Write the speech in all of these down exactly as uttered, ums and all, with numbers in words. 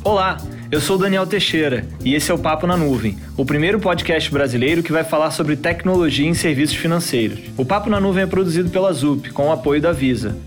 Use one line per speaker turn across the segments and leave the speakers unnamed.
Olá, eu sou Daniel Teixeira e esse é o Papo na Nuvem, o primeiro podcast brasileiro que vai falar sobre tecnologia em serviços financeiros. O Papo na Nuvem é produzido pela Zup, com o apoio da Visa.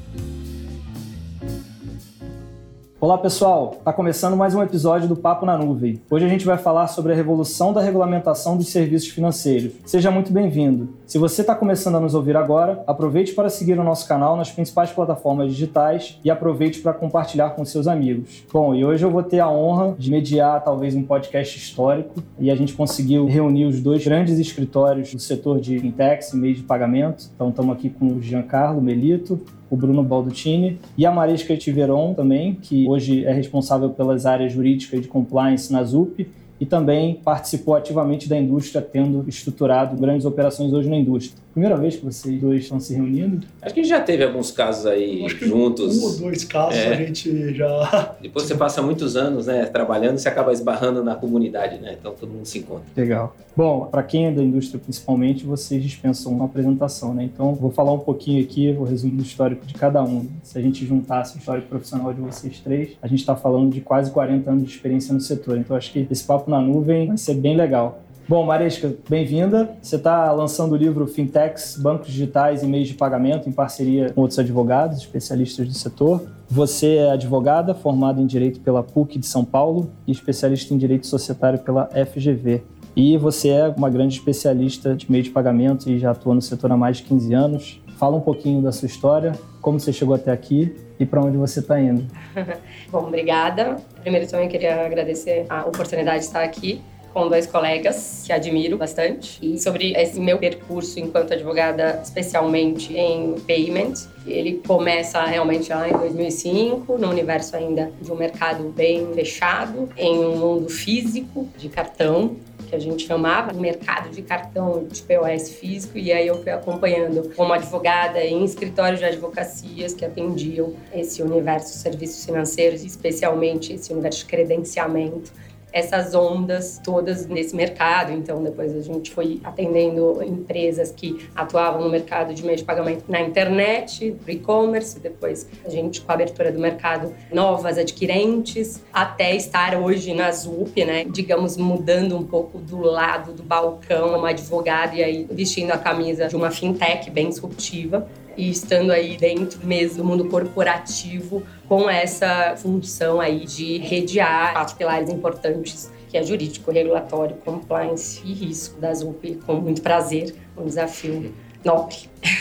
Olá pessoal, está começando mais um episódio do Papo na Nuvem. Hoje a gente vai falar sobre a revolução da regulamentação dos serviços financeiros. Seja muito bem-vindo. Se você está começando a nos ouvir agora, aproveite para seguir o nosso canal nas principais plataformas digitais e aproveite para compartilhar com seus amigos. Bom, e hoje eu vou ter a honra de mediar talvez um podcast histórico e a gente conseguiu reunir os dois grandes escritórios do setor de fintechs e meios de pagamento. Então estamos aqui com o Giancarlo Melito, o Bruno Baldutini e a Mariska Tiveron também, que hoje é responsável pelas áreas jurídica e de compliance na Zup e também participou ativamente da indústria, tendo estruturado grandes operações hoje na indústria. Primeira vez que vocês dois estão se reunindo?
Acho que a gente já teve alguns casos aí juntos.
Um ou dois casos é. a gente já...
Depois você passa muitos anos, né, trabalhando e você acaba esbarrando na comunidade, né? Então todo mundo se encontra.
Legal. Bom, para quem é da indústria principalmente, vocês dispensam uma apresentação, né? Então vou falar um pouquinho aqui, vou resumir o histórico de cada um. Se a gente juntasse o histórico profissional de vocês três, a gente está falando de quase quarenta anos de experiência no setor. Então acho que esse papo na nuvem vai ser bem legal. Bom, Mariska, bem-vinda. Você está lançando o livro Fintechs, Bancos Digitais e Meios de Pagamento em parceria com outros advogados, especialistas do setor. Você é advogada, formada em Direito pela P U C de São Paulo e especialista em Direito Societário pela F G V. E você é uma grande especialista de meio de pagamento e já atua no setor há mais de quinze anos. Fala um pouquinho da sua história, como você chegou até aqui e para onde você está indo.
Bom, obrigada. Primeiro também queria agradecer a oportunidade de estar aqui com dois colegas que admiro bastante. E sobre esse meu percurso enquanto advogada, especialmente em payment, ele começa realmente lá em dois mil e cinco, no universo ainda de um mercado bem fechado, em um mundo físico de cartão, que a gente chamava de mercado de cartão de P O S físico, e aí eu fui acompanhando como advogada em escritórios de advocacias que atendiam esse universo de serviços financeiros, especialmente esse universo de credenciamento, essas ondas todas nesse mercado. Então depois a gente foi atendendo empresas que atuavam no mercado de meio de pagamento na internet, no e-commerce, depois a gente com a abertura do mercado, novas adquirentes, até estar hoje na Zup, né, digamos, mudando um pouco do lado do balcão, uma advogada e aí vestindo a camisa de uma fintech bem disruptiva e estando aí dentro mesmo do mundo corporativo com essa função aí de redear quatro pilares importantes, que é jurídico, regulatório, compliance e risco da Zup, com muito prazer, um desafio nobre.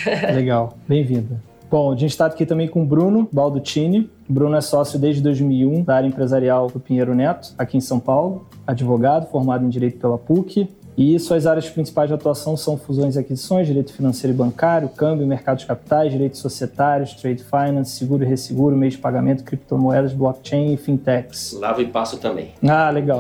Legal, bem-vinda. Bom, a gente está aqui também com o Bruno Baldutini. O Bruno é sócio desde dois mil e um da área empresarial do Pinheiro Neto, aqui em São Paulo, advogado, formado em Direito pela P U C. E suas áreas principais de atuação são fusões e aquisições, direito financeiro e bancário, câmbio, mercado de capitais, direitos societários, trade finance, seguro e resseguro, meio de pagamento, criptomoedas, blockchain e fintechs.
Lavo e passo também.
Ah, legal.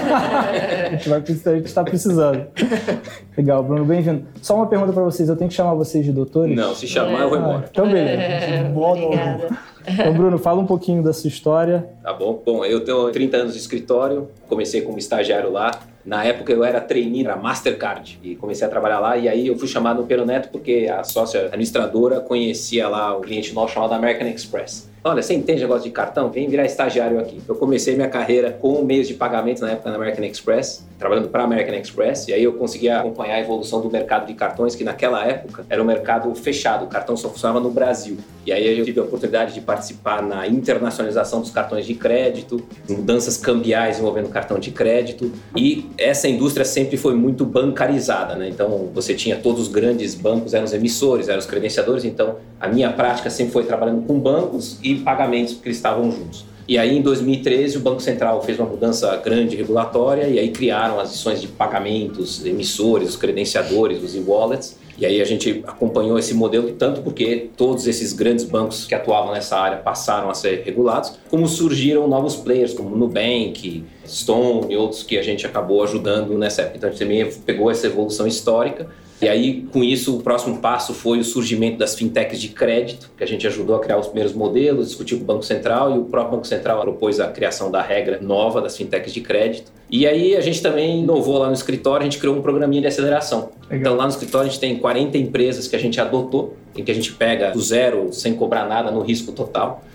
a gente vai precisar, a gente está precisando. Legal, Bruno, bem-vindo. Só uma pergunta para vocês, eu tenho que chamar vocês de doutores?
Não, se chamar eu vou embora.
Ah, então beleza.
É, obrigada.
Então, Bruno, fala um pouquinho da sua história.
Tá bom. Bom, eu tenho trinta anos de escritório, comecei como estagiário lá. Na época eu era trainee na Mastercard e comecei a trabalhar lá, e aí eu fui chamado no Pinheiro Neto porque a sócia administradora conhecia lá o cliente nosso chamado American Express. Olha, você entende negócio de cartão? Vem virar estagiário aqui. Eu comecei minha carreira com meios de pagamento na época na American Express, trabalhando para a American Express, e aí eu conseguia acompanhar a evolução do mercado de cartões, que naquela época era um mercado fechado, o cartão só funcionava no Brasil. E aí eu tive a oportunidade de participar na internacionalização dos cartões de crédito, mudanças cambiais envolvendo cartão de crédito, e essa indústria sempre foi muito bancarizada, né? Então você tinha todos os grandes bancos, eram os emissores, eram os credenciadores, então a minha prática sempre foi trabalhando com bancos e pagamentos, porque eles estavam juntos. E aí, em dois mil e treze, o Banco Central fez uma mudança grande regulatória e aí criaram as instituições de pagamentos, emissores, os credenciadores, os e-wallets. E aí a gente acompanhou esse modelo, tanto porque todos esses grandes bancos que atuavam nessa área passaram a ser regulados, como surgiram novos players, como Nubank, Stone e outros que a gente acabou ajudando nessa época. Então a gente também pegou essa evolução histórica. E aí, com isso, o próximo passo foi o surgimento das fintechs de crédito, que a gente ajudou a criar os primeiros modelos, discutiu com o Banco Central, e o próprio Banco Central propôs a criação da regra nova das fintechs de crédito. E aí, a gente também inovou lá no escritório, a gente criou um programinha de aceleração. Legal. Então, lá no escritório, a gente tem quarenta empresas que a gente adotou, em que a gente pega do zero, sem cobrar nada, no risco total.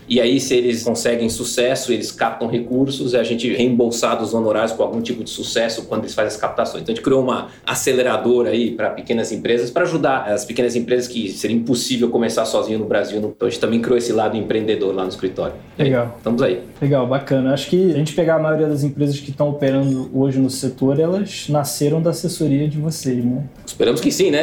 E aí, se eles conseguem sucesso, eles captam recursos, a gente reembolsar dos honorários com algum tipo de sucesso quando eles fazem as captações. Então, a gente criou uma aceleradora aí para pequenas empresas, para ajudar as pequenas empresas que seria impossível começar sozinho no Brasil. Então, a gente também criou esse lado empreendedor lá no escritório.
Legal.
Estamos aí.
Legal, bacana. Acho que a gente pegar a maioria das empresas que estão operando hoje no setor, elas nasceram da assessoria de vocês, né?
Esperamos que sim, né?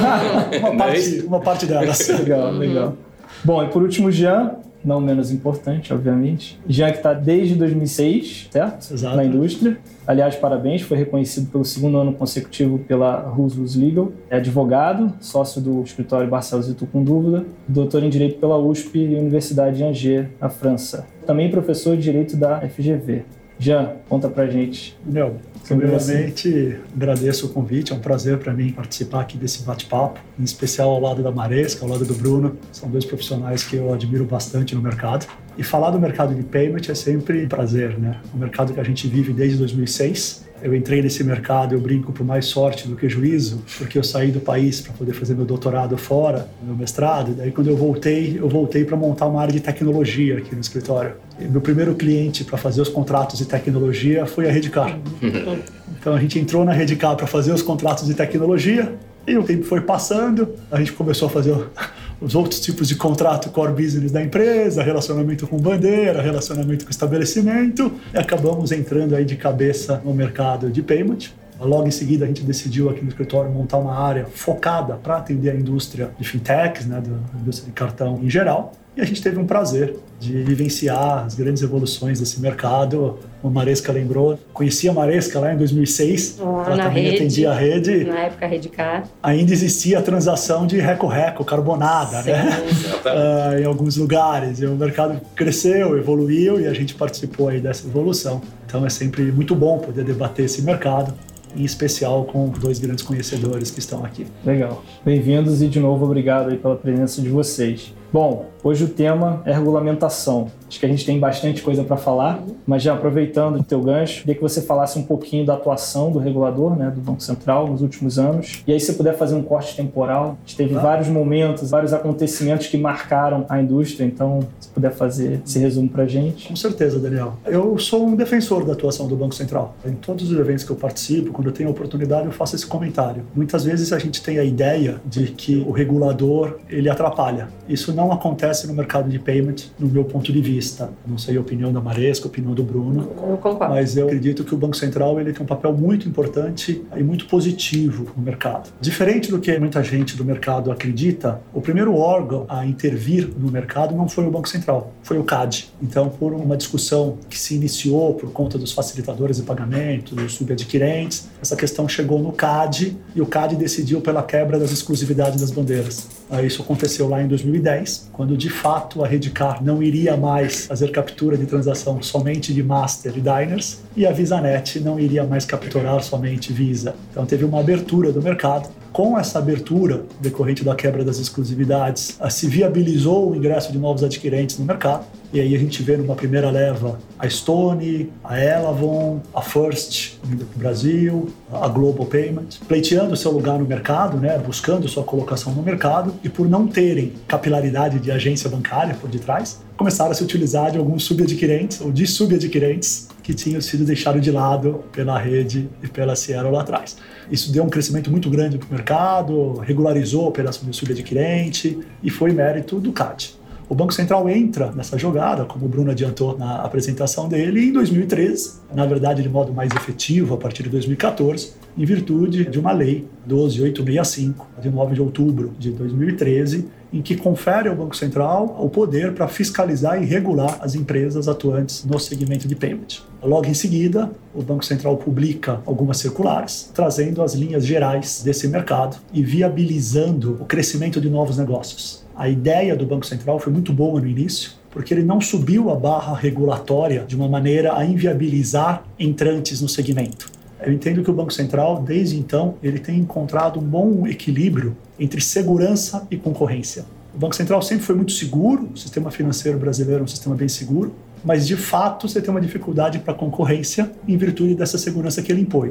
uma, parte, uma parte delas.
Legal, legal. Bom, e por último, Jean, não menos importante, obviamente. Jean que está desde dois mil e seis, certo?
Exato.
Na indústria. Aliás, parabéns, foi reconhecido pelo segundo ano consecutivo pela Who's Legal. É advogado, sócio do escritório Barcelos e Tu Com Dúvida, doutor em Direito pela U S P e Universidade de Angers, na França. Também professor de Direito da F G V. Jean, conta pra gente.
Meu, primeiramente, agradeço o convite, é um prazer para mim participar aqui desse bate-papo, em especial ao lado da Maresca, ao lado do Bruno. São dois profissionais que eu admiro bastante no mercado. E falar do mercado de payment é sempre um prazer, né? Um mercado que a gente vive desde dois mil e seis. Eu entrei nesse mercado, eu brinco, por mais sorte do que juízo, porque eu saí do país para poder fazer meu doutorado fora, meu mestrado, e daí quando eu voltei, eu voltei para montar uma área de tecnologia aqui no escritório. E meu primeiro cliente para fazer os contratos de tecnologia foi a Redcar. Então a gente entrou na Redcar para fazer os contratos de tecnologia, e o tempo foi passando, a gente começou a fazer os outros tipos de contrato core business da empresa, relacionamento com bandeira, relacionamento com estabelecimento, e acabamos entrando aí de cabeça no mercado de payment. Logo em seguida, a gente decidiu aqui no escritório montar uma área focada para atender a indústria de fintechs, né, da indústria de cartão em geral. E a gente teve um prazer de vivenciar as grandes evoluções desse mercado. A Maresca lembrou, conheci a Maresca lá em dois mil e seis,
oh,
ela
na
também
rede,
atendia a rede.
Na época, a Redcar.
Ainda existia a transação de reco-reco, carbonada,
Sim.
né? uh, em alguns lugares. E o mercado cresceu, evoluiu e a gente participou aí dessa evolução. Então é sempre muito bom poder debater esse mercado, em especial com dois grandes conhecedores que estão aqui.
Legal. Bem-vindos e, de novo, obrigado aí pela presença de vocês. Bom, hoje o tema é regulamentação. Acho que a gente tem bastante coisa para falar, mas já aproveitando o teu gancho, queria que você falasse um pouquinho da atuação do regulador, né, do Banco Central nos últimos anos. E aí, se você puder fazer um corte temporal, a gente teve ah. vários momentos, vários acontecimentos que marcaram a indústria, então, se puder fazer esse resumo para a gente.
Com certeza, Daniel. Eu sou um defensor da atuação do Banco Central. Em todos os eventos que eu participo, quando eu tenho a oportunidade, eu faço esse comentário. Muitas vezes a gente tem a ideia de que o regulador, ele atrapalha. Isso não acontece no mercado de payment, no meu ponto de vista. Não sei a opinião da Maresca, a opinião do Bruno.
Eu concordo.
Mas eu acredito que o Banco Central ele tem um papel muito importante e muito positivo no mercado. Diferente do que muita gente do mercado acredita, o primeiro órgão a intervir no mercado não foi o Banco Central, foi o C A D. Então, por uma discussão que se iniciou por conta dos facilitadores de pagamento, dos subadquirentes, essa questão chegou no C A D e o C A D decidiu pela quebra das exclusividades das bandeiras. Isso aconteceu lá em dois mil e dez, quando de fato a Redcar não iria mais fazer captura de transação somente de Master e Diners e a VisaNet não iria mais capturar somente Visa. Então teve uma abertura do mercado. Com essa abertura decorrente da quebra das exclusividades, se viabilizou o ingresso de novos adquirentes no mercado. E aí a gente vê numa primeira leva a Stone, a Elavon, a First vindo para o Brasil, a Global Payment, pleiteando seu lugar no mercado, né, buscando sua colocação no mercado, e por não terem capilaridade de agência bancária por detrás, começaram a se utilizar de alguns subadquirentes ou de subadquirentes que tinham sido deixados de lado pela rede e pela Cielo lá atrás. Isso deu um crescimento muito grande para o mercado, regularizou a operação de subadquirente e foi mérito do C A D. O Banco Central entra nessa jogada, como o Bruno adiantou na apresentação dele, em dois mil e treze, na verdade de modo mais efetivo a partir de dois mil e quatorze, em virtude de uma lei doze mil oitocentos e sessenta e cinco, de nove de outubro de dois mil e treze, em que confere ao Banco Central o poder para fiscalizar e regular as empresas atuantes no segmento de payment. Logo em seguida, o Banco Central publica algumas circulares, trazendo as linhas gerais desse mercado e viabilizando o crescimento de novos negócios. A ideia do Banco Central foi muito boa no início, porque ele não subiu a barra regulatória de uma maneira a inviabilizar entrantes no segmento. Eu entendo que o Banco Central, desde então, ele tem encontrado um bom equilíbrio entre segurança e concorrência. O Banco Central sempre foi muito seguro, o sistema financeiro brasileiro é um sistema bem seguro, mas de fato você tem uma dificuldade para a concorrência em virtude dessa segurança que ele impôs.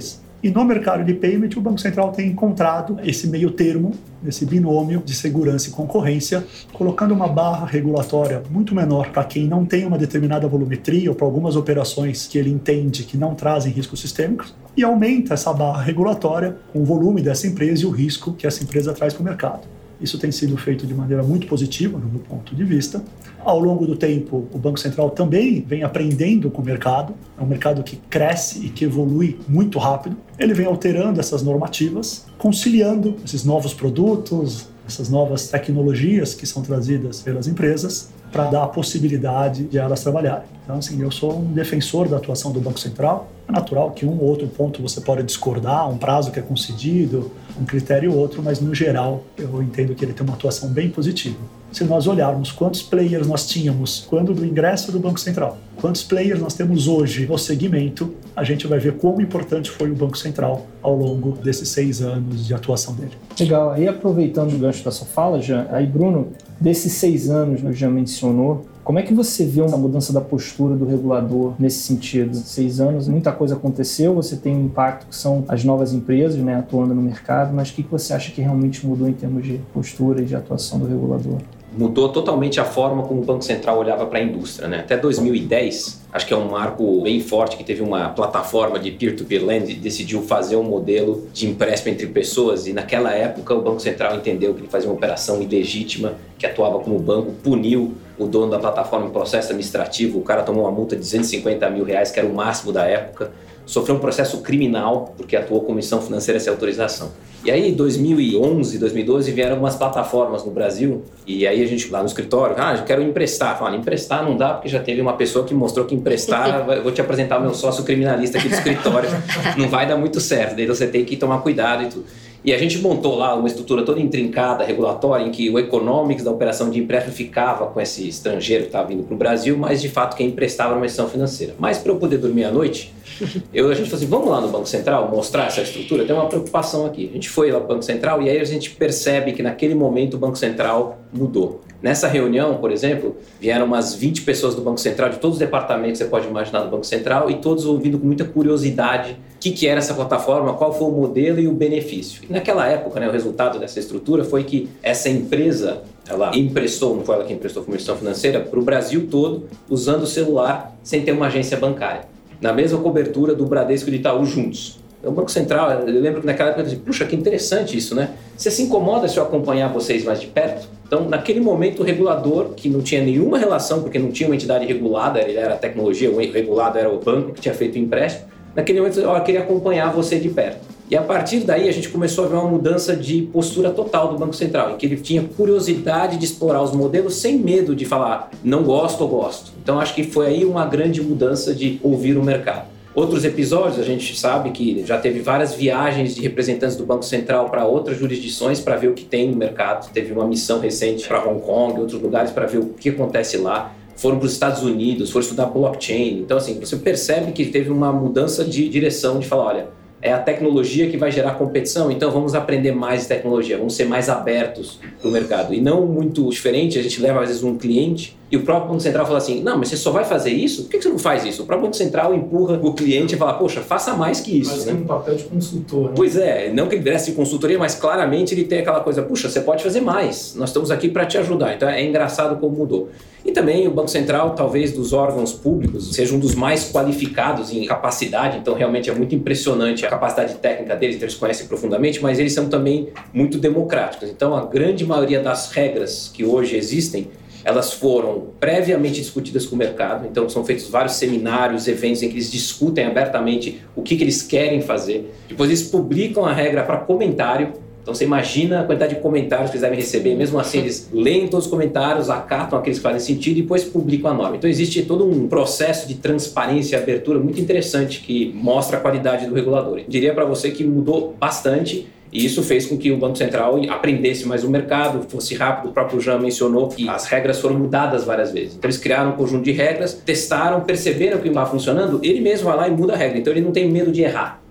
E no mercado de payment, o Banco Central tem encontrado esse meio termo, esse binômio de segurança e concorrência, colocando uma barra regulatória muito menor para quem não tem uma determinada volumetria ou para algumas operações que ele entende que não trazem riscos sistêmicos, e aumenta essa barra regulatória com o volume dessa empresa e o risco que essa empresa traz para o mercado. Isso tem sido feito de maneira muito positiva, no meu ponto de vista. Ao longo do tempo, o Banco Central também vem aprendendo com o mercado. É um mercado que cresce e que evolui muito rápido. Ele vem alterando essas normativas, conciliando esses novos produtos, essas novas tecnologias que são trazidas pelas empresas para dar a possibilidade de elas trabalharem. Então, assim, eu sou um defensor da atuação do Banco Central. É natural que um ou outro ponto você pode discordar, um prazo que é concedido, um critério ou outro, mas no geral eu entendo que ele tem uma atuação bem positiva. Se nós olharmos quantos players nós tínhamos quando do ingresso do Banco Central, quantos players nós temos hoje no segmento, a gente vai ver quão importante foi o Banco Central ao longo desses seis anos de atuação dele.
Legal. Aí, aproveitando o gancho da sua fala, Jean, aí, Bruno, desses seis anos que o Jean mencionou, como é que você vê uma mudança da postura do regulador nesse sentido? Seis anos, muita coisa aconteceu, você tem um impacto que são as novas empresas, né, atuando no mercado, mas o que você acha que realmente mudou em termos de postura e de atuação do regulador?
Mudou totalmente a forma como o Banco Central olhava para a indústria, né? Até dois mil e dez, acho que é um marco bem forte, que teve uma plataforma de peer-to-peer lending e decidiu fazer um modelo de empréstimo entre pessoas, e naquela época o Banco Central entendeu que ele fazia uma operação ilegítima, que atuava como banco, puniu o dono da plataforma em processo administrativo, o cara tomou uma multa de duzentos e cinquenta mil reais, que era o máximo da época, sofreu um processo criminal porque atuou como comissão financeira sem autorização. E aí, em dois mil e onze, dois mil e doze, vieram algumas plataformas no Brasil, e aí a gente lá no escritório, ah, eu quero emprestar. Fala, emprestar não dá porque já teve uma pessoa que mostrou que emprestar, eu vou te apresentar o meu sócio criminalista aqui do escritório, não vai dar muito certo, daí você tem que tomar cuidado e tudo. E a gente montou lá uma estrutura toda intrincada, regulatória, em que o economics da operação de empréstimo ficava com esse estrangeiro que estava vindo para o Brasil, mas de fato quem emprestava era uma instituição financeira. Mas para eu poder dormir à noite, eu, a gente falou assim, vamos lá no Banco Central mostrar essa estrutura? Tem uma preocupação aqui. A gente foi lá para o Banco Central e aí a gente percebe que naquele momento o Banco Central mudou. Nessa reunião, por exemplo, vieram umas vinte pessoas do Banco Central, de todos os departamentos que você pode imaginar do Banco Central, e todos ouvindo com muita curiosidade o que, que era essa plataforma, qual foi o modelo e o benefício. E naquela época, né, o resultado dessa estrutura foi que essa empresa, ela emprestou, não foi ela que emprestou como instituição financeira, para o Brasil todo, usando o celular, sem ter uma agência bancária, na mesma cobertura do Bradesco e do Itaú juntos. O Banco Central, eu lembro que naquela época eu disse, puxa, que interessante isso, né? Você se incomoda se eu acompanhar vocês mais de perto? Então, naquele momento, o regulador, que não tinha nenhuma relação, porque não tinha uma entidade regulada, ele era a tecnologia, o regulado era o banco que tinha feito o empréstimo, naquele momento eu queria acompanhar você de perto. E a partir daí a gente começou a ver uma mudança de postura total do Banco Central, em que ele tinha curiosidade de explorar os modelos sem medo de falar não gosto ou gosto. Então, acho que foi aí uma grande mudança de ouvir o mercado. Outros episódios, a gente sabe que já teve várias viagens de representantes do Banco Central para outras jurisdições para ver o que tem no mercado. Teve uma missão recente para Hong Kong e outros lugares para ver o que acontece lá. Foram para os Estados Unidos, foram estudar blockchain. Então, assim, você percebe que teve uma mudança de direção, de falar, olha, é a tecnologia que vai gerar competição, então vamos aprender mais de tecnologia, vamos ser mais abertos para o mercado. E não muito diferente, a gente leva às vezes um cliente e o próprio Banco Central fala assim, não, mas você só vai fazer isso? Por que você não faz isso? O próprio Banco Central empurra o cliente e fala, poxa, faça mais que isso.
Mas
né?
tem um papel de consultor. Né?
Pois é, não que ele viesse de consultoria, mas claramente ele tem aquela coisa, puxa, você pode fazer mais, nós estamos aqui para te ajudar. Então é engraçado como mudou. E também o Banco Central, talvez dos órgãos públicos, seja um dos mais qualificados em capacidade, então realmente é muito impressionante a capacidade técnica deles, eles conhecem profundamente, mas eles são também muito democráticos. Então a grande maioria das regras que hoje existem, elas foram previamente discutidas com o mercado, então são feitos vários seminários, eventos em que eles discutem abertamente o que, que eles querem fazer. Depois eles publicam a regra para comentário, então você imagina a quantidade de comentários que eles devem receber, mesmo assim eles leem todos os comentários, acatam aqueles que fazem sentido e depois publicam a norma. Então existe todo um processo de transparência e abertura muito interessante que mostra a qualidade do regulador. Eu diria para você que mudou bastante. E isso fez com que o Banco Central aprendesse mais o mercado, fosse rápido. O próprio Jean mencionou que as regras foram mudadas várias vezes. Então eles criaram um conjunto de regras, testaram, perceberam que não estava funcionando, ele mesmo vai lá e muda a regra. Então ele não tem medo de errar.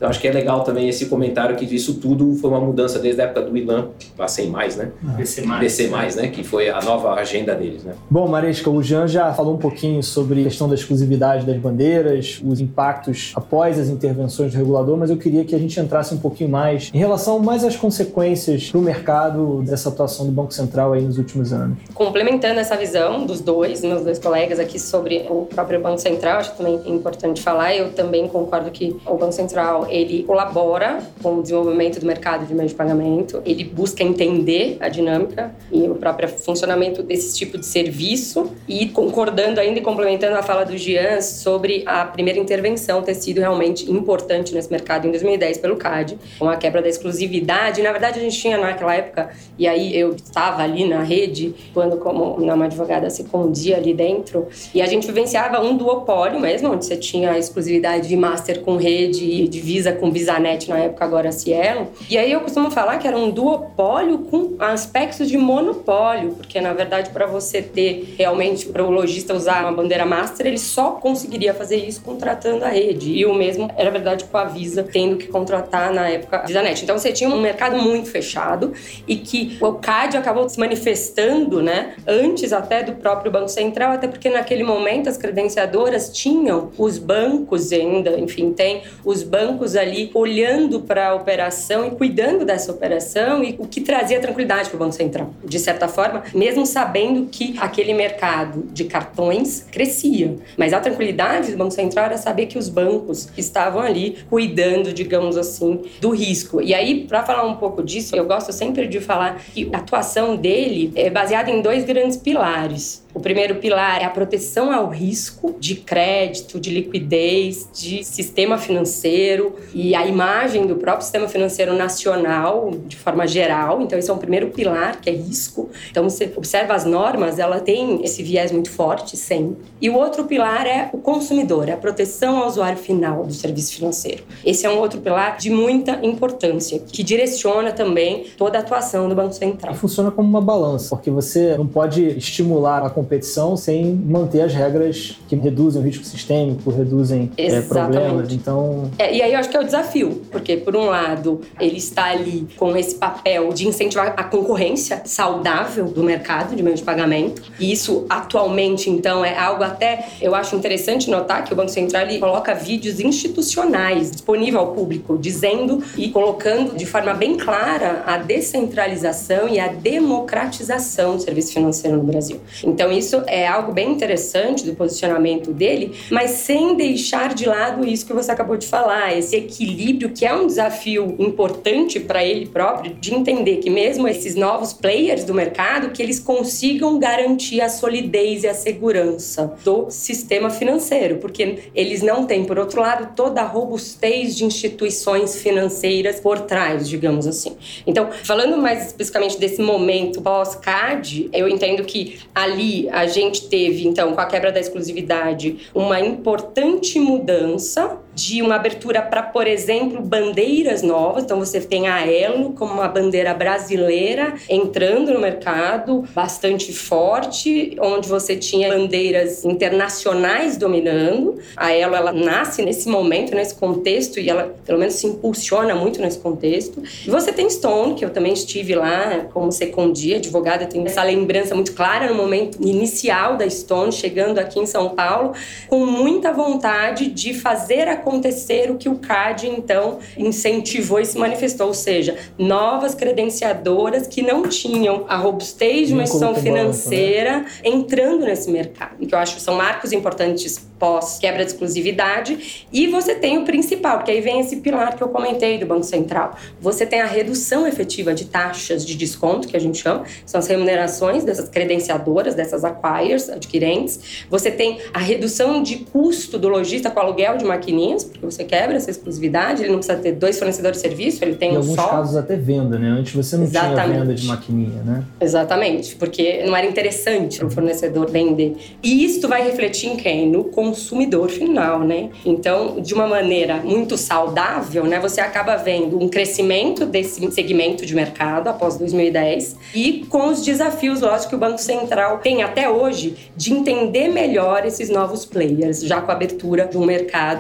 Então acho que é legal também esse comentário que isso tudo foi uma mudança desde a época do Ilan, a cem mais, né?
B C mais.
B C mais, né? Que foi a nova agenda deles, né?
Bom, Maresca, o Jean já falou um pouquinho sobre a questão da exclusividade das bandeiras, os impactos após as intervenções do regulador, mas eu queria que a gente entrasse um pouquinho mais em relação mais às consequências para o mercado dessa atuação do Banco Central aí nos últimos anos.
Complementando essa visão dos dois, meus dois colegas aqui sobre o próprio Banco Central, acho também importante falar, eu também concordo que o Banco Central, ele colabora com o desenvolvimento do mercado de meio de pagamento, ele busca entender a dinâmica e o próprio funcionamento desse tipo de serviço e concordando ainda e complementando a fala do Jean sobre a primeira intervenção ter sido realmente importante nesse mercado em dois mil e dez pelo C A D, com a quebra da exclusividade. Na verdade, a gente tinha naquela época, e aí eu estava ali na rede, quando como uma advogada se condia ali dentro, e a gente vivenciava um duopólio mesmo, onde você tinha a exclusividade de Master com rede e de Visa com VisaNet, na época agora Cielo. E aí eu costumo falar que era um duopólio com aspectos de monopólio, porque na verdade para você ter realmente, para o lojista usar uma bandeira Master, ele só conseguiria fazer isso contratando a rede. E o mesmo era verdade com a Visa, tendo que contratar na época VisaNet. Então você tinha um mercado muito fechado e que o C A D acabou se manifestando, né, antes até do próprio Banco Central, até porque naquele momento as credenciadoras tinham os bancos ainda, enfim, tem os bancos ali olhando para a operação e cuidando dessa operação, e o que trazia tranquilidade para o Banco Central, de certa forma, mesmo sabendo que aquele mercado de cartões crescia. Mas a tranquilidade do Banco Central era saber que os bancos estavam ali cuidando, digamos assim, do risco. E aí, para falar um pouco disso, eu gosto sempre de falar que a atuação dele é baseada em dois grandes pilares. O primeiro pilar é a proteção ao risco de crédito, de liquidez, de sistema financeiro e a imagem do próprio sistema financeiro nacional de forma geral. Então, esse é um primeiro pilar, que é risco. Então, você observa as normas, ela tem esse viés muito forte sempre. E o outro pilar é o consumidor, é a proteção ao usuário final do serviço financeiro. Esse é um outro pilar de muita importância, que direciona também toda a atuação do Banco Central.
E funciona como uma balança, porque você não pode estimular a competição sem manter as regras que reduzem o risco sistêmico, reduzem é, problemas. Então...
É, e aí eu acho que é o desafio, porque por um lado ele está ali com esse papel de incentivar a concorrência saudável do mercado de meio de pagamento. E isso atualmente, então, é algo até, eu acho interessante notar que o Banco Central ele coloca vídeos institucionais disponíveis ao público, dizendo e colocando de forma bem clara a descentralização e a democratização do serviço financeiro no Brasil. Então, isso é algo bem interessante do posicionamento dele, mas sem deixar de lado isso que você acabou de falar, esse equilíbrio que é um desafio importante para ele próprio, de entender que mesmo esses novos players do mercado, que eles consigam garantir a solidez e a segurança do sistema financeiro, porque eles não têm, por outro lado, toda a robustez de instituições financeiras por trás, digamos assim. Então, falando mais especificamente desse momento pós-C A D, eu entendo que ali a gente teve, então, com a quebra da exclusividade, uma importante mudança de uma abertura para, por exemplo, bandeiras novas. Então, você tem a Elo como uma bandeira brasileira entrando no mercado bastante forte, onde você tinha bandeiras internacionais dominando. A Elo, ela nasce nesse momento, nesse contexto, e ela, pelo menos, se impulsiona muito nesse contexto. E você tem Stone, que eu também estive lá como secondia, advogada, eu tenho essa lembrança muito clara no momento inicial da Stone, chegando aqui em São Paulo, com muita vontade de fazer acontecer o que o C A D, então, incentivou e se manifestou, ou seja, novas credenciadoras que não tinham a robustez de uma instituição financeira banco, né? entrando nesse mercado, que eu acho que são marcos importantes pós-quebra de exclusividade. E você tem o principal, porque aí vem esse pilar que eu comentei do Banco Central. Você tem a redução efetiva de taxas de desconto, que a gente chama, são as remunerações dessas credenciadoras, dessas acquirers, adquirentes. Você tem a redução de custo do lojista com aluguel de maquininhas, porque você quebra essa exclusividade, ele não precisa ter dois fornecedores de serviço, ele tem um só. Em
alguns casos até venda, né? Antes você não Exatamente. tinha venda de maquininha, né?
Exatamente, porque não era interessante para o fornecedor vender. E isso vai refletir em quem? No consumidor final, né? Então, de uma maneira muito saudável, né? Você acaba vendo um crescimento desse segmento de mercado após dois mil e dez e com os desafios, lógico, que o Banco Central tem até hoje de entender melhor esses novos players, já com a abertura de um mercado mais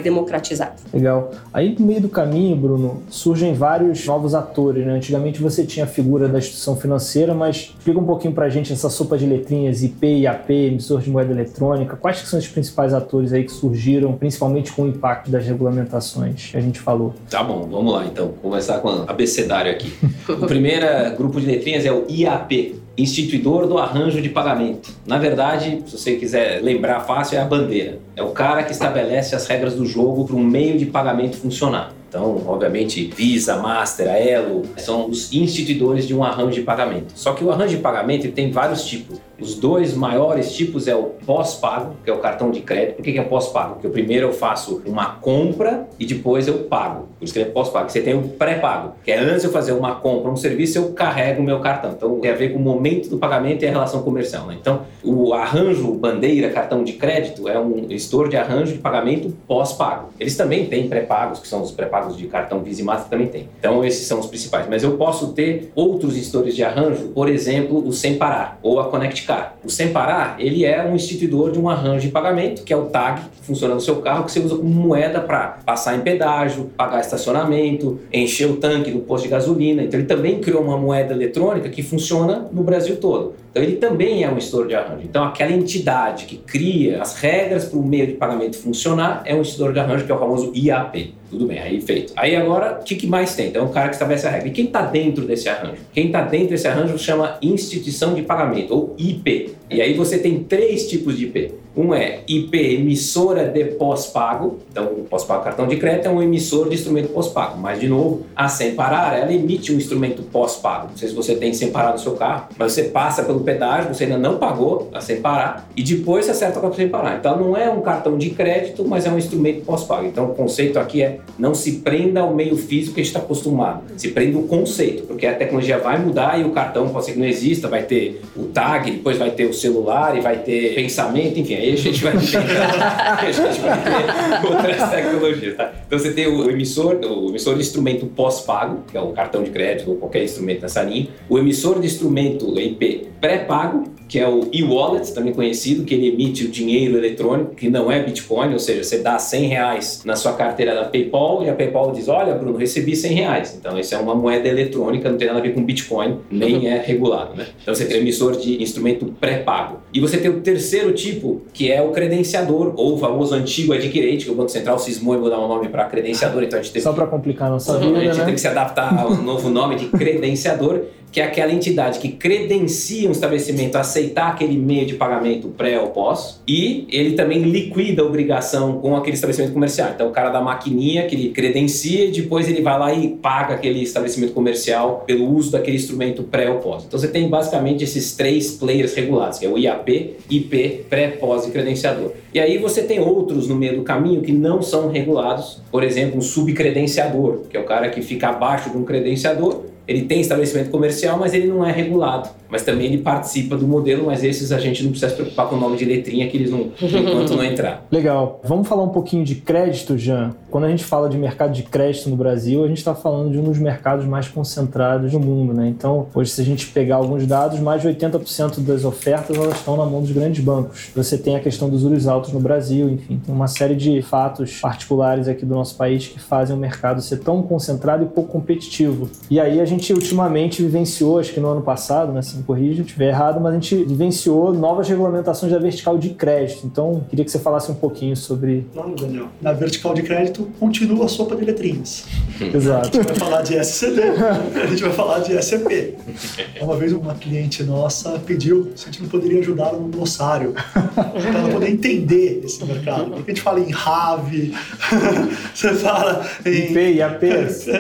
democratizado.
Legal. Aí no meio do caminho, Bruno, surgem vários novos atores, né? Antigamente você tinha a figura da instituição financeira, mas explica um pouquinho pra gente essa sopa de letrinhas, I P, I A P, emissor de moeda eletrônica. Quais que são os principais atores aí que surgiram, principalmente com o impacto das regulamentações que a gente falou?
Tá bom, vamos lá então. Vou começar com o abecedário aqui. O primeiro grupo de letrinhas é o I A P, Instituidor do Arranjo de Pagamento. Na verdade, se você quiser lembrar fácil, é a bandeira. É o cara que estabelece as regras do jogo para um meio de pagamento funcionar. Então, obviamente, Visa, Master, a Elo são os instituidores de um arranjo de pagamento. Só que o arranjo de pagamento ele tem vários tipos. Os dois maiores tipos é o pós-pago, que é o cartão de crédito. Por que é pós-pago? Porque primeiro eu faço uma compra e depois eu pago. Por isso que é pós-pago. Você tem o pré-pago, que é antes de eu fazer uma compra, um serviço, eu carrego o meu cartão. Então, tem a ver com o momento do pagamento e a relação comercial, né? Então, o arranjo bandeira, cartão de crédito, é um gestor de arranjo de pagamento pós-pago. Eles também têm pré-pagos, que são os pré-pagos de cartão Visa e Master, também tem. Então, esses são os principais. Mas eu posso ter outros gestores de arranjo, por exemplo, o Sem Parar ou a Connect Car. O Sem Parar, ele é um instituidor de um arranjo de pagamento, que é o tag, que funciona no seu carro, que você usa como moeda para passar em pedágio, pagar estacionamento, encher o tanque do posto de gasolina. Então, ele também criou uma moeda eletrônica que funciona no Brasil todo. Então, ele também é um gestor de arranjo. Então, aquela entidade que cria as regras para o meio de pagamento funcionar é um gestor de arranjo, que é o famoso I A P. Tudo bem, aí feito. Aí agora, o que, que mais tem? Então, é um cara que estabelece a regra. E quem está dentro desse arranjo? Quem está dentro desse arranjo chama instituição de pagamento, ou I P. E aí você tem três tipos de I P. Um é I P emissora de pós-pago. Então, o pós-pago cartão de crédito é um emissor de instrumento pós-pago. Mas, de novo, a Sem Parar, ela emite um instrumento pós-pago. Não sei se você tem Sem Parar no seu carro, mas você passa pelo pedágio, você ainda não pagou a Sem Parar, e depois você acerta com a Sem Parar. Então, não é um cartão de crédito, mas é um instrumento pós-pago. Então, o conceito aqui é não se prenda ao meio físico que a gente está acostumado. Se prenda o conceito, porque a tecnologia vai mudar e o cartão pode ser que não exista, vai ter o tag, depois vai ter o celular e vai ter pensamento, enfim, aí a gente vai ter, a gente vai ter outras tecnologias, tá? Então você tem o emissor, o emissor de instrumento pós-pago, que é o cartão de crédito ou qualquer instrumento nessa linha, o emissor de instrumento I P pré-pago, que é o e-wallet, também conhecido, que ele emite o dinheiro eletrônico, que não é Bitcoin, ou seja, você dá cem reais na sua carteira da PayPal e a PayPal diz, olha, Bruno, recebi cem reais. Então, isso é uma moeda eletrônica, não tem nada a ver com Bitcoin, nem é regulado, né? Então, você tem o emissor de instrumento pré-pago. E você tem o terceiro tipo, que é o credenciador, ou o famoso antigo adquirente, que o Banco Central cismou e mudar o nome para credenciador, então a gente teve...
Só para complicar a nossa vida,
A gente
né?
tem que se adaptar ao novo nome de credenciador, que é aquela entidade que credencia um estabelecimento a aceitar aquele meio de pagamento pré ou pós, e ele também liquida a obrigação com aquele estabelecimento comercial. Então, o cara da maquininha que ele credencia e depois ele vai lá e paga aquele estabelecimento comercial pelo uso daquele instrumento pré ou pós. Então, você tem basicamente esses três players regulados, que é o I A P, I P, pré, pós e credenciador. E aí você tem outros no meio do caminho que não são regulados, por exemplo, um subcredenciador, que é o cara que fica abaixo de um credenciador. Ele tem estabelecimento comercial, mas ele não é regulado. Mas também ele participa do modelo, mas esses a gente não precisa se preocupar com o nome de letrinha, que eles não, enquanto não entrar.
Legal. Vamos falar um pouquinho de crédito, Jean? Quando a gente fala de mercado de crédito no Brasil, a gente está falando de um dos mercados mais concentrados do mundo, né? Então, hoje, se a gente pegar alguns dados, mais de oitenta por cento das ofertas elas estão na mão dos grandes bancos. Você tem a questão dos juros altos no Brasil, enfim, tem uma série de fatos particulares aqui do nosso país que fazem o mercado ser tão concentrado e pouco competitivo. E aí a gente A gente ultimamente vivenciou, acho que no ano passado, né, se me corrija se eu estiver errado, mas a gente vivenciou novas regulamentações da vertical de crédito. Então, queria que você falasse um pouquinho sobre...
Claro, Daniel. Na vertical de crédito, continua a sopa de letrinhas.
Exato.
A gente vai falar de S C D, a gente vai falar de S E P. Uma vez uma cliente nossa pediu se a gente não poderia ajudar no glossário, para ela poder entender esse mercado. Porque a gente fala em R A V, você fala em...
I P, I A P,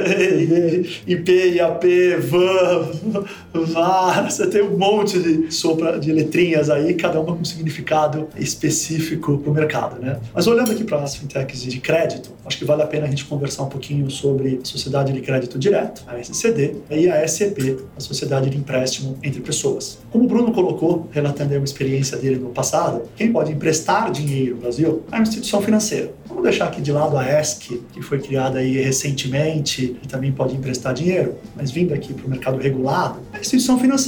I P, I A P, V A M, V A R, você tem um monte de sopa de letrinhas aí, cada uma com um significado específico para o mercado, né? Mas olhando aqui para as fintechs de crédito, acho que vale a pena a gente conversar um pouquinho sobre a Sociedade de Crédito Direto, a S C D, e a S E P, a Sociedade de Empréstimo entre Pessoas. Como o Bruno colocou, relatando aí uma experiência dele no passado, quem pode emprestar dinheiro no Brasil é uma instituição financeira. Vamos deixar aqui de lado a E S C, que foi criada aí recentemente e também pode emprestar dinheiro, mas vindo aqui para o mercado regulado, é a instituição financeira.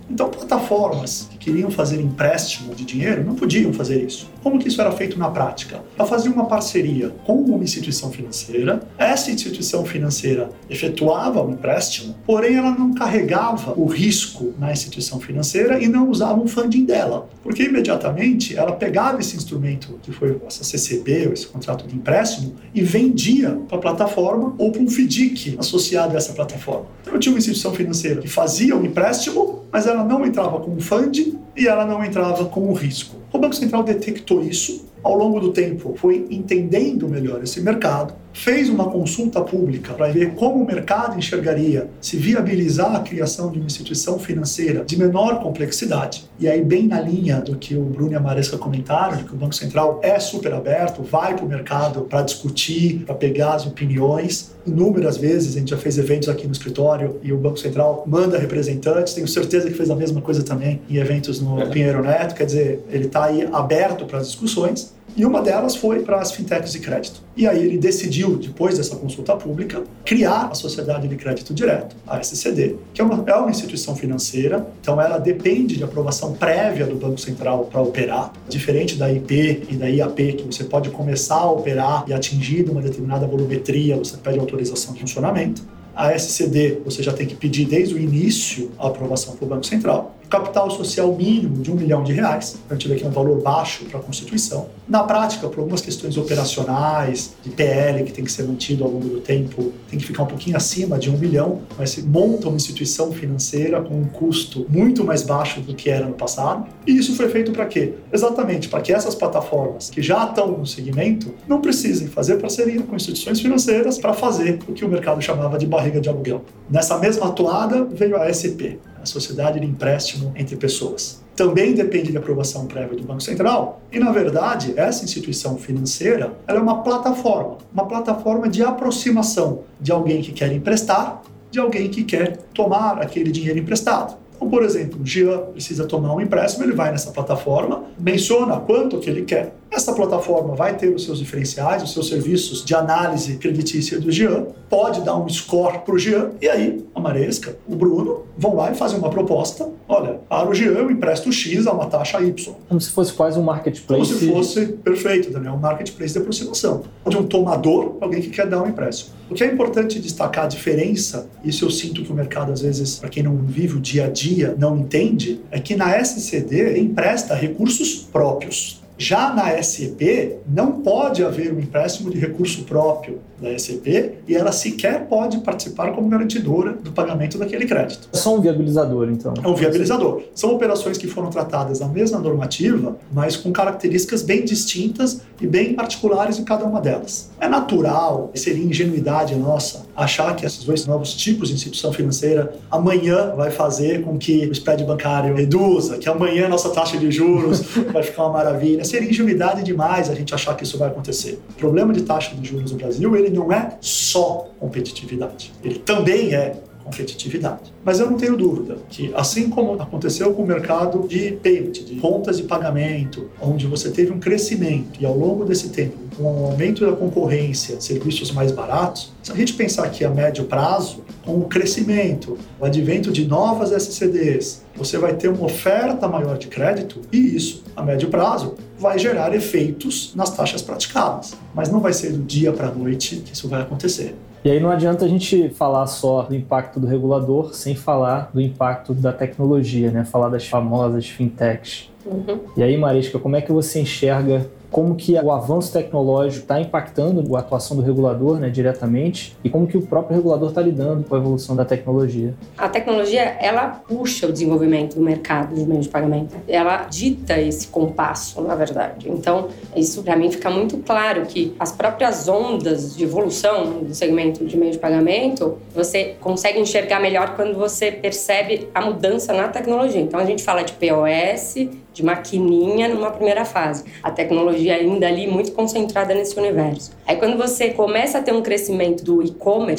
Então, plataformas que queriam fazer empréstimo de dinheiro não podiam fazer isso. Como que isso era feito na prática? Ela fazia uma parceria com uma instituição financeira, essa instituição financeira efetuava o empréstimo, porém ela não carregava o risco na instituição financeira e não usava um funding dela, porque imediatamente ela pegava esse instrumento que foi essa C C B, ou esse contrato de empréstimo, e vendia para a plataforma ou para um F D I C associado a essa plataforma. Então eu tinha uma instituição financeira que fazia o empréstimo, mas ela não entrava com o funding e ela não entrava com o risco. O Banco Central detectou isso, ao longo do tempo foi entendendo melhor esse mercado, fez uma consulta pública para ver como o mercado enxergaria se viabilizar a criação de uma instituição financeira de menor complexidade. E aí, bem na linha do que o Bruno e a Maresca comentaram, de que o Banco Central é super aberto, vai para o mercado para discutir, para pegar as opiniões. Inúmeras vezes a gente já fez eventos aqui no escritório e o Banco Central manda representantes. Tenho certeza que fez a mesma coisa também em eventos no Pinheiro Neto. Quer dizer, ele está aí aberto para as discussões. E uma delas foi para as fintechs de crédito. E aí ele decidiu, depois dessa consulta pública, criar a Sociedade de Crédito Direto, a S C D, que é uma, é uma instituição financeira, então ela depende de aprovação prévia do Banco Central para operar, diferente da I P e da I A P, que você pode começar a operar e atingir uma determinada volumetria, você pede autorização de funcionamento. A S C D, você já tem que pedir desde o início a aprovação para o Banco Central. Capital social mínimo de um milhão de reais. A gente vê que é um valor baixo para a Constituição. Na prática, por algumas questões operacionais, de P L que tem que ser mantido ao longo do tempo, tem que ficar um pouquinho acima de um milhão, mas se monta uma instituição financeira com um custo muito mais baixo do que era no passado. E isso foi feito para quê? Exatamente para que essas plataformas que já estão no segmento não precisem fazer parceria com instituições financeiras para fazer o que o mercado chamava de barriga de aluguel. Nessa mesma atuada veio a S P, a Sociedade de Empréstimo entre Pessoas. Também depende de aprovação prévia do Banco Central e, na verdade, essa instituição financeira ela é uma plataforma, uma plataforma de aproximação de alguém que quer emprestar, de alguém que quer tomar aquele dinheiro emprestado. Então, por exemplo, o Jean precisa tomar um empréstimo, ele vai nessa plataforma, menciona quanto que ele quer. Essa plataforma vai ter os seus diferenciais, os seus serviços de análise creditícia do Jean, pode dar um score para o Jean, e aí a Maresca, o Bruno, vão lá e fazem uma proposta. Olha, para o Jean eu empresto X a uma taxa Y.
Como se fosse quase um marketplace.
Como se fosse, perfeito, Daniel, um marketplace de aproximação. De um tomador, alguém que quer dar um empréstimo. O que é importante destacar a diferença, isso eu sinto que o mercado, às vezes, para quem não vive o dia a dia, não entende, é que na S C D empresta recursos próprios. Já na S E P, não pode haver um empréstimo de recurso próprio da S E P e ela sequer pode participar como garantidora do pagamento daquele crédito.
É só um viabilizador, então.
É um viabilizador. São operações que foram tratadas na mesma normativa, mas com características bem distintas e bem particulares em cada uma delas. É natural, seria ingenuidade nossa, achar que esses dois novos tipos de instituição financeira amanhã vai fazer com que o spread bancário reduza, que amanhã a nossa taxa de juros vai ficar uma maravilha. Seria ingenuidade demais a gente achar que isso vai acontecer. O problema de taxa de juros no Brasil, ele não é só competitividade. Ele também é competitividade. Mas eu não tenho dúvida que, assim como aconteceu com o mercado de payment, de contas de pagamento, onde você teve um crescimento e ao longo desse tempo, com o aumento da concorrência, serviços mais baratos, se a gente pensar aqui a médio prazo, com o crescimento, o advento de novas S C Ds, você vai ter uma oferta maior de crédito e isso, a médio prazo, vai gerar efeitos nas taxas praticadas. Mas não vai ser do dia para a noite que isso vai acontecer.
E aí não adianta a gente falar só do impacto do regulador sem falar do impacto da tecnologia, né? Falar das famosas fintechs.
Uhum.
E aí, Maresca, como é que você enxerga como que o avanço tecnológico está impactando a atuação do regulador, né, diretamente, e como que o próprio regulador está lidando com a evolução da tecnologia?
A tecnologia, ela puxa o desenvolvimento do mercado de meios de pagamento. Ela dita esse compasso, na verdade. Então, isso para mim fica muito claro que as próprias ondas de evolução do segmento de meios de pagamento, você consegue enxergar melhor quando você percebe a mudança na tecnologia. Então, a gente fala de P O S, de maquininha numa primeira fase. A tecnologia ainda ali muito concentrada nesse universo. Aí quando você começa a ter um crescimento do e-commerce,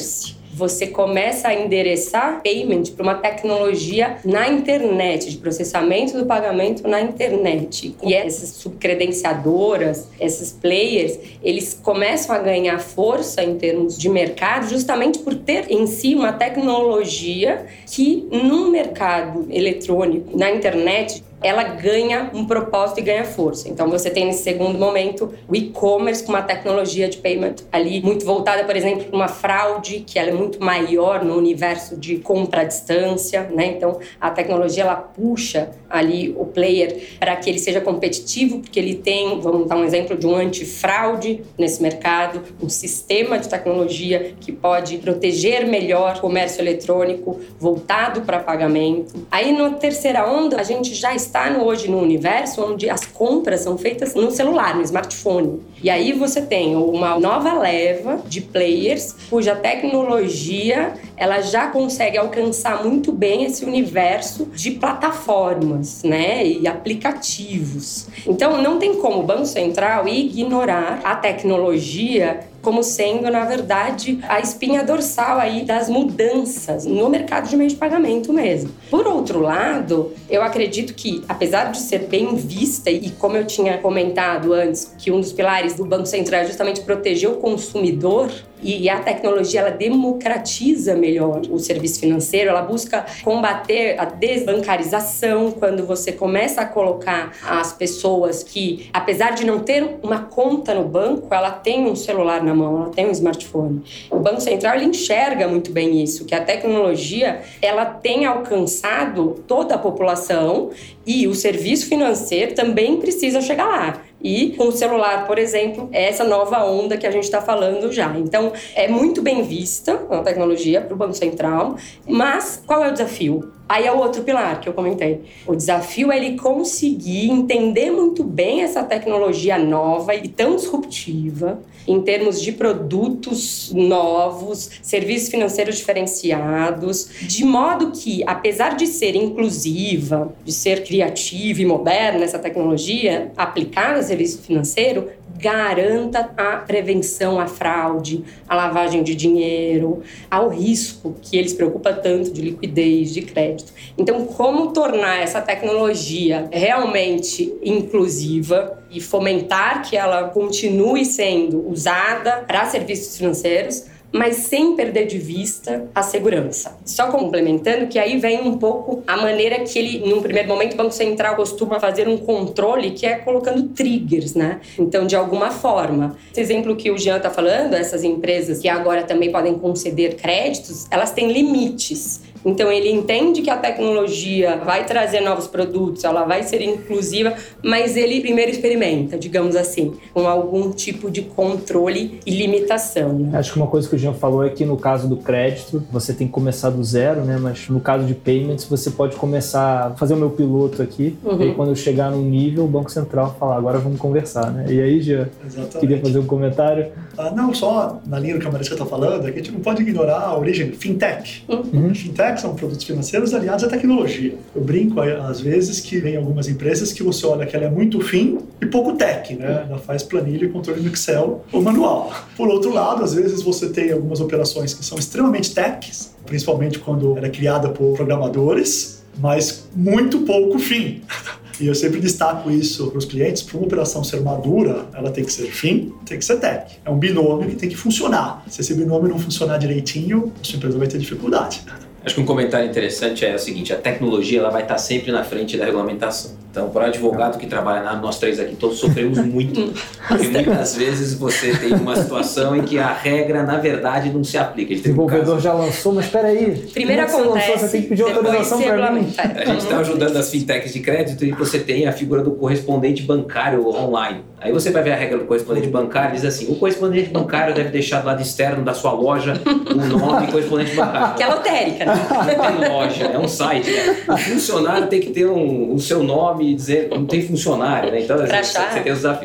você começa a endereçar payment para uma tecnologia na internet, de processamento do pagamento na internet. E essas subcredenciadoras, esses players, eles começam a ganhar força em termos de mercado justamente por ter em si uma tecnologia que, num mercado eletrônico, na internet, ela ganha um propósito e ganha força. Então, você tem nesse segundo momento o e-commerce com uma tecnologia de payment ali muito voltada, por exemplo, para uma fraude, que ela é muito maior no universo de compra à distância, né? Então, a tecnologia, ela puxa ali o player para que ele seja competitivo, porque ele tem, vamos dar um exemplo de um antifraude nesse mercado, um sistema de tecnologia que pode proteger melhor o comércio eletrônico voltado para pagamento. Aí, na terceira onda, a gente já está está no, hoje no universo onde as compras são feitas no celular, no smartphone. E aí você tem uma nova leva de players cuja tecnologia ela já consegue alcançar muito bem esse universo de plataformas, né, e aplicativos. Então não tem como o Banco Central ignorar a tecnologia como sendo, na verdade, a espinha dorsal aí das mudanças no mercado de meio de pagamento mesmo. Por outro lado, eu acredito que, apesar de ser bem vista, e como eu tinha comentado antes, que um dos pilares do Banco Central é justamente proteger o consumidor, e a tecnologia, ela democratiza melhor o serviço financeiro, ela busca combater a desbancarização, quando você começa a colocar as pessoas que, apesar de não ter uma conta no banco, ela tem um celular na mão, ela tem um smartphone. O Banco Central, ele enxerga muito bem isso, que a tecnologia, ela tem alcançado toda a população e o serviço financeiro também precisa chegar lá. E com o celular, por exemplo, é essa nova onda que a gente está falando já. Então, é muito bem vista a tecnologia para o Banco Central, mas qual é o desafio? Aí é o outro pilar que eu comentei. O desafio é ele conseguir entender muito bem essa tecnologia nova e tão disruptiva em termos de produtos novos, serviços financeiros diferenciados, de modo que, apesar de ser inclusiva, de ser criativa e moderna essa tecnologia aplicada ao serviço financeiro, garanta a prevenção à fraude, à lavagem de dinheiro, ao risco que eles preocupam tanto de liquidez, de crédito. Então, como tornar essa tecnologia realmente inclusiva e fomentar que ela continue sendo usada para serviços financeiros, mas sem perder de vista a segurança. Só complementando que aí vem um pouco a maneira que ele, num primeiro momento, o Banco Central costuma fazer um controle, que é colocando triggers, né? Então, de alguma forma. Esse exemplo que o Jean está falando, essas empresas que agora também podem conceder créditos, elas têm limites. Então, ele entende que a tecnologia vai trazer novos produtos, ela vai ser inclusiva, mas ele primeiro experimenta, digamos assim, com algum tipo de controle e limitação, né?
Acho que uma coisa que o Jean falou é que no caso do crédito, você tem que começar do zero, né? Mas no caso de payments, você pode começar a fazer o meu piloto aqui, uhum. E aí quando eu chegar num nível, o Banco Central fala, agora vamos conversar, né? E aí, Jean, Exatamente. Queria fazer um comentário?
Ah, não, só na linha do que a Marisa está falando, é que a gente não pode ignorar a origem fintech. Uhum. Fintech são produtos financeiros aliados à tecnologia. Eu brinco, às vezes, que tem algumas empresas que você olha que ela é muito fin e pouco tech, né? Ela faz planilha e controle no Excel ou manual. Por outro lado, às vezes você tem algumas operações que são extremamente techs, principalmente quando era criada por programadores, mas muito pouco fin. E eu sempre destaco isso para os clientes, para uma operação ser madura, ela tem que ser fin, tem que ser tech. É um binômio que tem que funcionar. Se esse binômio não funcionar direitinho, a sua empresa vai ter dificuldade.
Acho que um comentário interessante é o seguinte, a tecnologia ela vai estar sempre na frente da regulamentação. Então, para o advogado que trabalha na, nós três aqui, todos sofremos muito. Porque muitas vezes você tem uma situação em que a regra, na verdade, não se aplica.
O desenvolvedor um já lançou, mas espera aí.
Primeiro acontece, você, lançou,
você tem que pedir autorização para mim.
A gente está ajudando as fintechs de crédito e você tem a figura do correspondente bancário online. Aí você vai ver a regra do correspondente bancário e diz assim, o correspondente bancário deve deixar do lado externo da sua loja o nome correspondente bancário.
Que é lotérica, né?
Não tem loja, é um site, né? O funcionário tem que ter um, o seu nome e dizer, não tem funcionário, né? Então, você, você tem os desafios.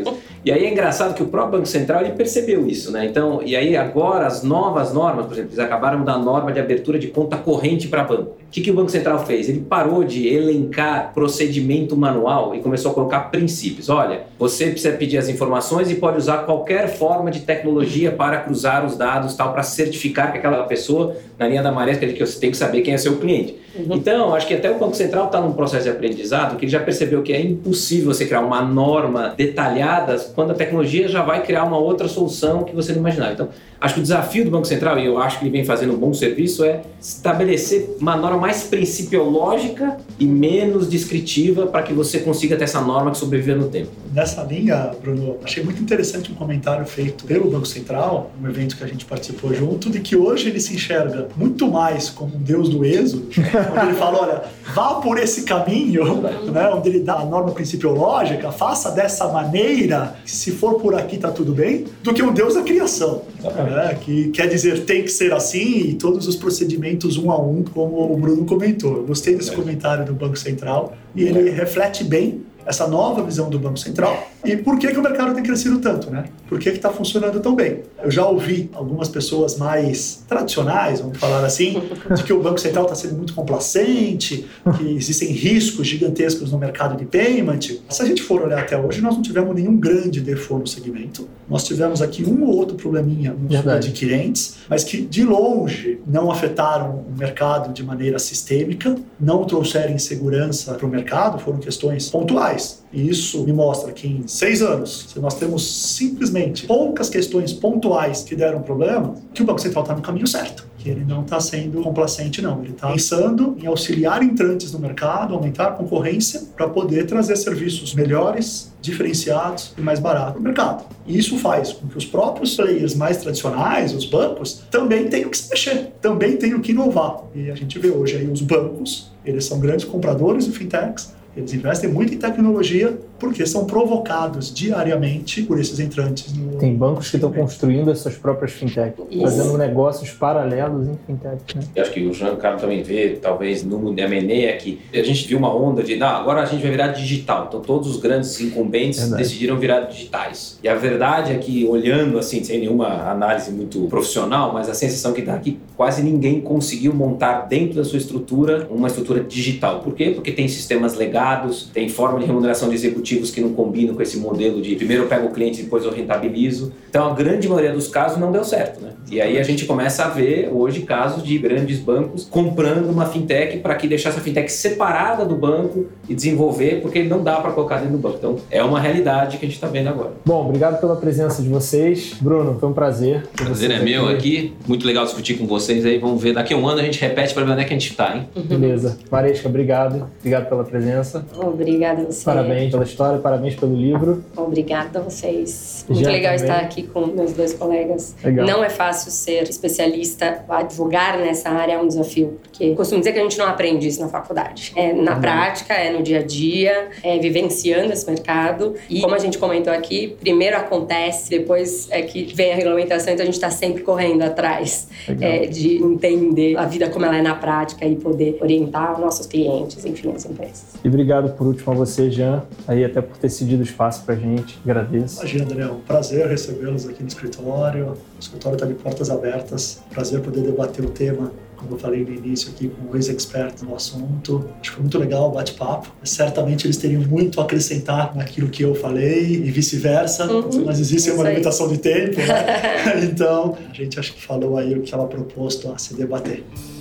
E aí é engraçado que o próprio Banco Central ele percebeu isso, né? Então, e aí agora as novas normas, por exemplo, eles acabaram da norma de abertura de conta corrente para banco. O que, que o Banco Central fez? Ele parou de elencar procedimento manual e começou a colocar princípios. Olha, você precisa pedir as informações e pode usar qualquer forma de tecnologia para cruzar os dados, tal, para certificar que aquela pessoa, na linha da maré, que você tem que saber quem é seu cliente. Uhum. Então, acho que até o Banco Central está num processo de aprendizado que ele já percebeu que é impossível você criar uma norma detalhada quando a tecnologia já vai criar uma outra solução que você não imaginava. Então, acho que o desafio do Banco Central, e eu acho que ele vem fazendo um bom serviço, é estabelecer uma norma mais principiológica e menos descritiva para que você consiga ter essa norma que sobreviva no tempo.
Nessa linha, Bruno, achei muito interessante um comentário feito pelo Banco Central, um evento que a gente participou junto, de que hoje ele se enxerga muito mais como um deus do êxodo, onde ele fala, olha, vá por esse caminho, né, onde ele dá a norma principiológica, faça dessa maneira, se for por aqui tá tudo bem, do que um deus da criação. Né, que quer dizer, tem que ser assim e todos os procedimentos um a um, como o Bruno comentou. Eu gostei desse comentário do Banco Central e ele reflete bem essa nova visão do Banco Central. E por que que o mercado tem crescido tanto, né? Por que que está funcionando tão bem? Eu já ouvi algumas pessoas mais tradicionais, vamos falar assim, de que o Banco Central está sendo muito complacente, que existem riscos gigantescos no mercado de payment. Se a gente for olhar até hoje, nós não tivemos nenhum grande default no segmento. Nós tivemos aqui um ou outro probleminha nos adquirentes, mas que de longe não afetaram o mercado de maneira sistêmica, não trouxeram insegurança para o mercado, foram questões pontuais. E isso me mostra que em seis anos, se nós temos simplesmente poucas questões pontuais que deram problema, que o Banco Central está no caminho certo. Que ele não está sendo complacente, não. Ele está pensando em auxiliar entrantes no mercado, aumentar a concorrência para poder trazer serviços melhores, diferenciados e mais baratos para o mercado. E isso faz com que os próprios players mais tradicionais, os bancos, também tenham que se mexer, também tenham que inovar. E a gente vê hoje aí os bancos, eles são grandes compradores de fintechs, eles investem muito em tecnologia porque são provocados diariamente por esses entrantes. No...
Tem bancos que estão construindo as suas próprias fintechs, Isso. fazendo negócios paralelos em fintechs. Né?
Eu acho que o Giancarlo também vê, talvez no M and A, é que a gente viu uma onda de, não, agora a gente vai virar digital. Então todos os grandes incumbentes verdade. decidiram virar digitais. E a verdade é que, olhando assim, sem nenhuma análise muito profissional, mas a sensação que dá é que quase ninguém conseguiu montar dentro da sua estrutura uma estrutura digital. Por quê? Porque tem sistemas legados, tem forma de remuneração de executivos que não combinam com esse modelo de primeiro eu pego o cliente e depois eu rentabilizo. Então a grande maioria dos casos não deu certo, né? E aí a gente começa a ver hoje casos de grandes bancos comprando uma fintech para que deixar essa fintech separada do banco e desenvolver, porque não dá para colocar dentro do banco. Então é uma realidade que a gente está vendo agora.
Bom, obrigado pela presença de vocês. Bruno, foi um prazer.
O prazer é meu aqui. Muito legal discutir com vocês aí. Vamos ver, daqui a um ano a gente repete para ver onde é que a gente está, hein?
Beleza. Maresca, obrigado. Obrigado pela presença.
Obrigada a você.
Parabéns pela história, parabéns pelo livro.
Obrigada a vocês. Muito
Já
legal
também.
estar aqui com meus dois colegas.
Legal.
Não é fácil ser especialista, advogar nessa área é um desafio, porque costumo dizer que a gente não aprende isso na faculdade. É na uhum. prática, é no dia a dia, é vivenciando esse mercado. E como a gente comentou aqui, primeiro acontece, depois é que vem a regulamentação, então a gente está sempre correndo atrás é, de entender a vida como ela é na prática e poder orientar nossos clientes, enfim, as empresas.
E obrigado por último a você, Jean, aí até por ter cedido espaço pra gente. Agradeço.
Imagina, Daniel, um prazer recebê-los aqui no escritório. O escritório está de portas abertas. Prazer poder debater o tema, como eu falei no início aqui, com dois expertos no assunto. Acho que foi muito legal o bate-papo. Certamente eles teriam muito a acrescentar naquilo que eu falei e vice-versa, uhum. mas existe uma limitação de tempo, né? Então, a gente acho que falou aí o que estava proposto a se debater.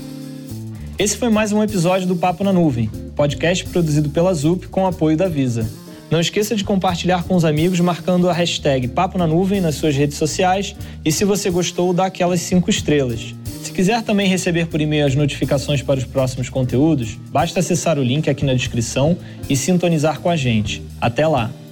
Esse foi mais um episódio do Papo na Nuvem, podcast produzido pela Zup com apoio da Visa. Não esqueça de compartilhar com os amigos marcando a hashtag Papo na Nuvem nas suas redes sociais e se você gostou, dá aquelas cinco estrelas. Se quiser também receber por e-mail as notificações para os próximos conteúdos, basta acessar o link aqui na descrição e sintonizar com a gente. Até lá!